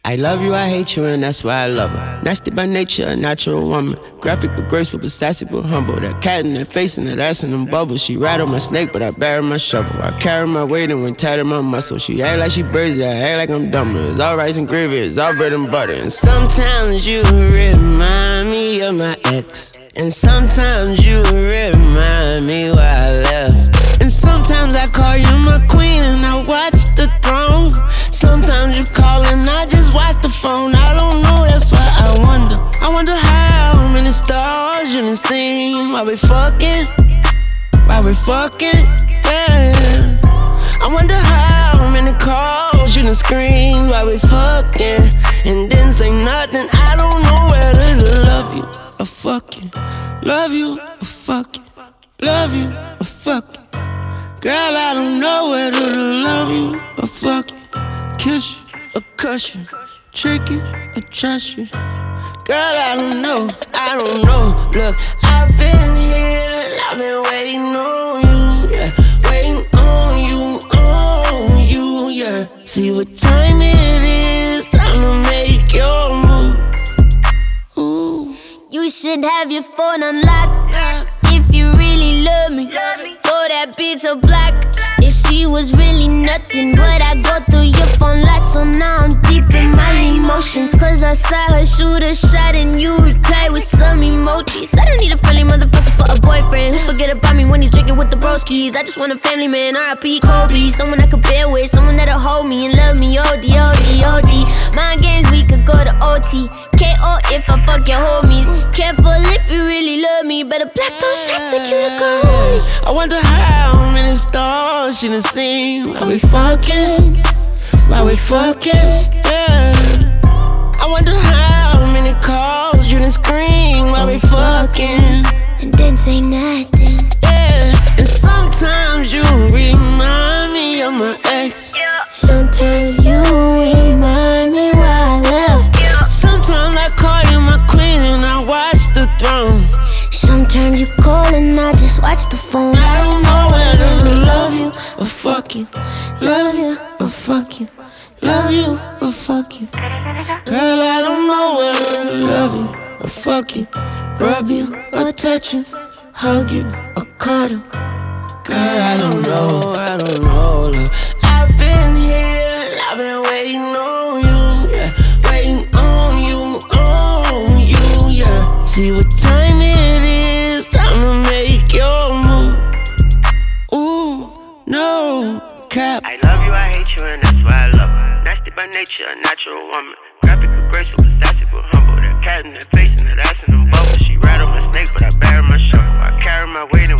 I love you, I hate you, and that's why I love her. Nasty by nature, a natural woman. Graphic but graceful, but sassy but humble. That cat in that face and that ass in them bubbles. She ride on my snake, but I bury my shovel. I carry my weight and when tight in my muscle. She act like she crazy, I act like I'm dumber. It's all rice and gravy, it's all bread and butter. And sometimes you remind me of my ex. And sometimes you remind me why I left. And sometimes I call you my queen and I watch the throne. Sometimes you call and I just watch the phone. I don't know, that's why I wonder. I wonder how many stars you done seen while we fucking, yeah. I wonder how many calls you done screamed while we fucking and didn't say nothing. I don't know whether to love you or fuck you. Love you or fuck you. Love you or fuck you. Girl, I don't know whether to love you or fuck you. Kiss you or cuss you. Trick you or trust you. Girl, I don't know. Look, I've been here, I've been waiting on you, yeah. Waiting on you, yeah. See what time it is, time to make your move. Ooh. You should have your phone unlocked. If you really love me, throw that bitch a block. If she was really nothing, but I go through your phone lot. So now I'm deep in my emotions, cause I saw her shoot a shot and you reply with some emojis. I don't need a friendly motherfucker for a boyfriend who forget about me when he's drinking with the broskies. I just want a family man, R.I.P. Kobe. Someone I could bear with, someone that'll hold me and love me, OD. Mind games, we could go to OT. KO if I fuck your homies. Careful if you really love me, better black those shots like you to go. I wonder how many stars you done seen while we fucking, yeah. I wonder how many calls you done scream while we fucking and then say nothing. Yeah, and sometimes you remind me of my ex. Sometimes you remind me why I left. Sometimes I call you my queen and I watch the throne. Sometimes you call and I just watch the phone. I don't know whether to love you or fuck you. Love you or fuck you. Love you or fuck you. Girl, I don't know whether to love you or fuck you. Rub you or touch you. Hug you or cuddle. Girl, I don't know. Look, I've been here, I've been waiting on you, yeah. Waiting on you, yeah. See what time it is, time to make your move. Ooh, no cap. I love you, I hate you, and that's why I love her. Nasty by nature, a natural woman. Graphic but graceful, but sassy but humble. That cat in that face and that ass in them bubbles. She ride on my snake, but I bury my shovel. I carry my weight